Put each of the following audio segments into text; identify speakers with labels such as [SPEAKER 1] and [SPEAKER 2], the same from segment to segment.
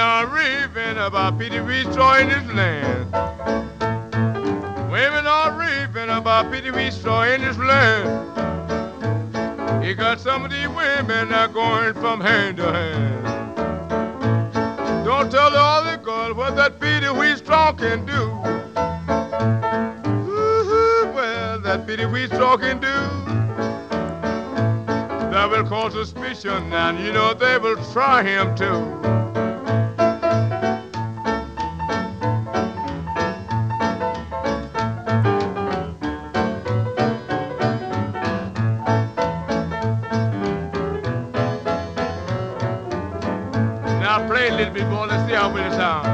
[SPEAKER 1] are raving about Petey Wheat straw in this land. Women are raving about Petey Wheat straw in this land. You got some of these women that are going from hand to hand. Don't tell the other girl what that Petey Wheat straw can do. Ooh, well, that Petey Wheat straw can do. That will cause suspicion, and you know they will try him too. Now play a little bit more, let's see how well it sounds.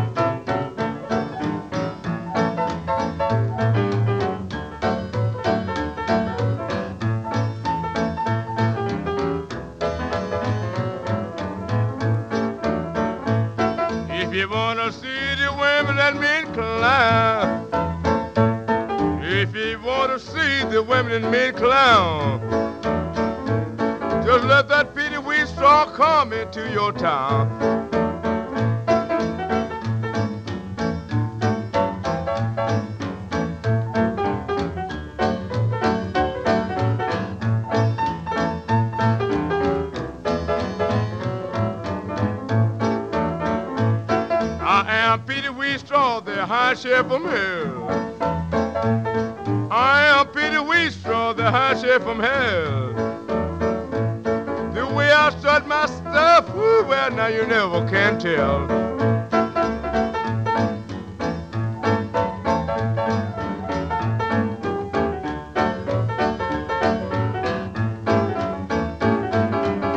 [SPEAKER 1] If you wanna see the women that men clown, if you wanna see the women that men clown, just let that Petey Wheat straw come into your town. I am Petey Wheat straw, the high sheriff from hell. I am Petey Wheat straw, the high sheriff from hell. The way I strut my stuff, whoo, well, now you never can tell.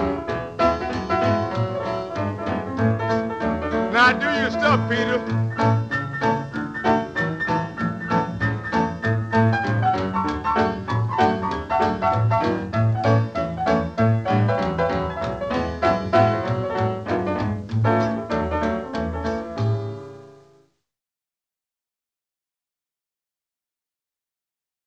[SPEAKER 1] Now do your stuff, Peter.